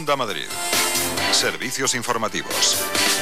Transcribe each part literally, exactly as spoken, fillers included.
Onda Madrid. Servicios informativos.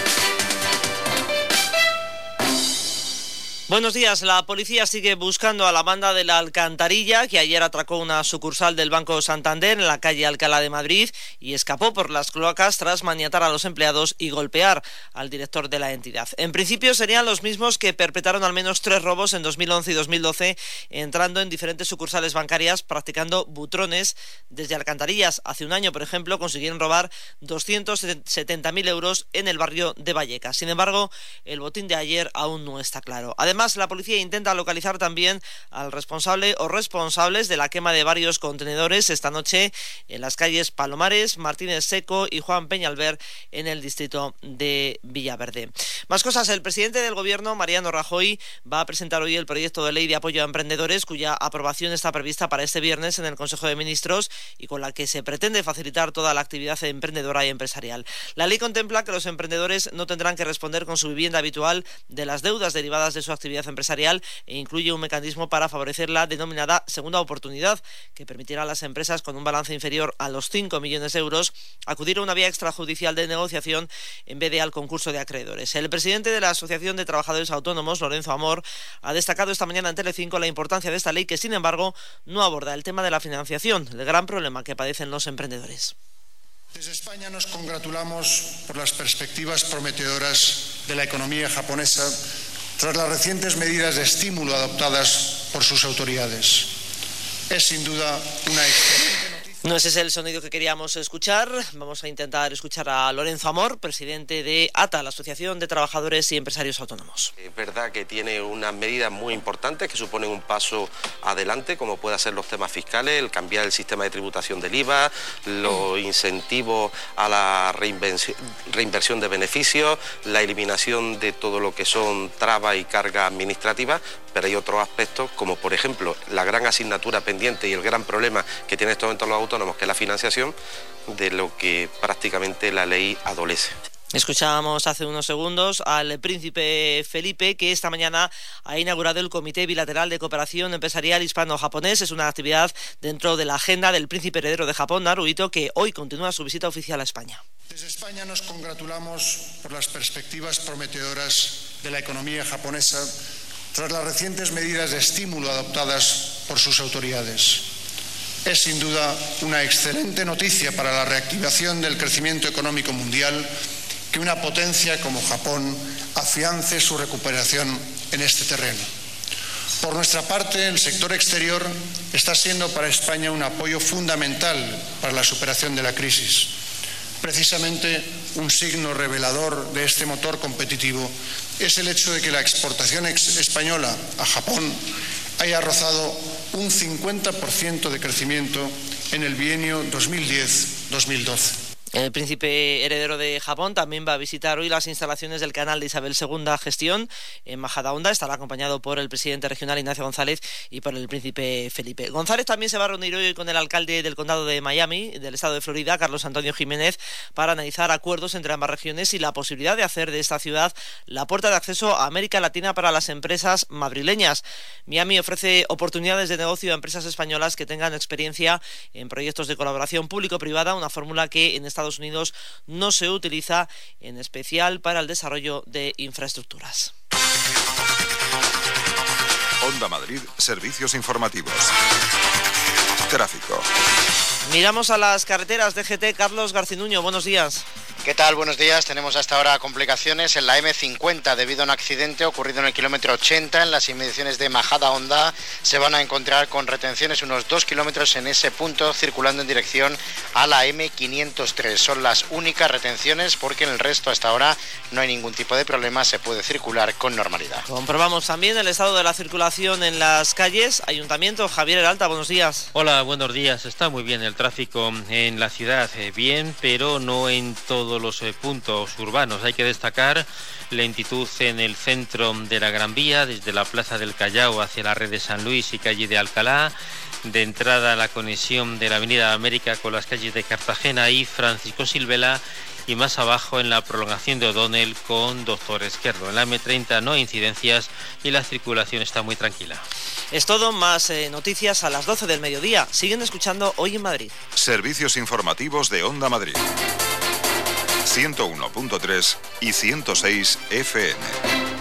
Buenos días. La policía sigue buscando a la banda de la Alcantarilla, que ayer atracó una sucursal del Banco Santander en la calle Alcalá de Madrid y escapó por las cloacas tras maniatar a los empleados y golpear al director de la entidad. En principio serían los mismos que perpetraron al menos tres robos en dos mil once y dos mil doce, entrando en diferentes sucursales bancarias practicando butrones desde alcantarillas. Hace un año, por ejemplo, consiguieron robar doscientos setenta mil euros en el barrio de Vallecas. Sin embargo, el botín de ayer aún no está claro. Además, Además, la policía intenta localizar también al responsable o responsables de la quema de varios contenedores esta noche en las calles Palomares, Martínez Seco y Juan Peñalver en el distrito de Villaverde. Más cosas. El presidente del Gobierno, Mariano Rajoy, va a presentar hoy el proyecto de ley de apoyo a emprendedores, cuya aprobación está prevista para este viernes en el Consejo de Ministros y con la que se pretende facilitar toda la actividad emprendedora y empresarial. La ley contempla que los emprendedores no tendrán que responder con su vivienda habitual de las deudas derivadas de su actividad empresarial e incluye un mecanismo para favorecer la denominada segunda oportunidad, que permitirá a las empresas con un balance inferior a los cinco millones de euros acudir a una vía extrajudicial de negociación en vez de al concurso de acreedores. El presidente de la Asociación de Trabajadores Autónomos, Lorenzo Amor, ha destacado esta mañana en Telecinco la importancia de esta ley, que sin embargo no aborda el tema de la financiación, el gran problema que padecen los emprendedores. Desde España nos congratulamos por las perspectivas prometedoras de la economía japonesa tras las recientes medidas de estímulo adoptadas por sus autoridades. Es sin duda una excelente noticia. No ese es el sonido que queríamos escuchar. Vamos a intentar escuchar a Lorenzo Amor, presidente de A T A, la Asociación de Trabajadores y Empresarios Autónomos. Es verdad que tiene unas medidas muy importantes que suponen un paso adelante, como pueden ser los temas fiscales, el cambiar el sistema de tributación del I V A, los incentivos a la reinversión de beneficios, la eliminación de todo lo que son trabas y cargas administrativas, pero hay otros aspectos, como por ejemplo la gran asignatura pendiente y el gran problema que tienen en estos momentos los autónomos, que es la financiación, de lo que prácticamente la ley adolece. Escuchábamos hace unos segundos al príncipe Felipe, que esta mañana ha inaugurado el Comité Bilateral de Cooperación Empresarial Hispano-Japonés. Es una actividad dentro de la agenda del príncipe heredero de Japón, Naruhito, que hoy continúa su visita oficial a España. Desde España nos congratulamos por las perspectivas prometedoras de la economía japonesa tras las recientes medidas de estímulo adoptadas por sus autoridades. Es sin duda una excelente noticia para la reactivación del crecimiento económico mundial que una potencia como Japón afiance su recuperación en este terreno. Por nuestra parte, el sector exterior está siendo para España un apoyo fundamental para la superación de la crisis. Precisamente un signo revelador de este motor competitivo es el hecho de que la exportación española a Japón haya rozado un cincuenta por ciento de crecimiento en el bienio dos mil diez dos mil doce. El príncipe heredero de Japón también va a visitar hoy las instalaciones del canal de Isabel segunda Gestión en Majadahonda. Estará acompañado por el presidente regional Ignacio González y por el príncipe Felipe. González también se va a reunir hoy con el alcalde del condado de Miami, del estado de Florida, Carlos Antonio Jiménez, para analizar acuerdos entre ambas regiones y la posibilidad de hacer de esta ciudad la puerta de acceso a América Latina para las empresas madrileñas. Miami ofrece oportunidades de negocio a empresas españolas que tengan experiencia en proyectos de colaboración público-privada, una fórmula que en esta Estados Unidos no se utiliza, en especial para el desarrollo de infraestructuras. Onda Madrid, servicios informativos. Tráfico. Miramos a las carreteras. D G T, Carlos Garcinuño, buenos días. ¿Qué tal? Buenos días. Tenemos hasta ahora complicaciones en la eme cincuenta debido a un accidente ocurrido en el kilómetro ochenta en las inmediaciones de Majadahonda. Se van a encontrar con retenciones unos dos kilómetros en ese punto circulando en dirección a la eme quinientos tres. Son las únicas retenciones porque en el resto hasta ahora no hay ningún tipo de problema, se puede circular con normalidad. Comprobamos también el estado de la circulación en las calles. Ayuntamiento, Javier Heralta, buenos días. Hola, buenos días. Está muy bien el tráfico en la ciudad, eh, bien, pero no en todo los eh, puntos urbanos. Hay que destacar lentitud en el centro de la Gran Vía, desde la Plaza del Callao hacia la red de San Luis y calle de Alcalá, de entrada a la conexión de la Avenida América con las calles de Cartagena y Francisco Silvela, y más abajo en la prolongación de O'Donnell con Doctor Esquerdo. En la eme treinta no hay incidencias y la circulación está muy tranquila. Es todo, más eh, noticias a las doce del mediodía. Siguen escuchando Hoy en Madrid. Servicios informativos de Onda Madrid. ciento uno punto tres y ciento seis efe eme.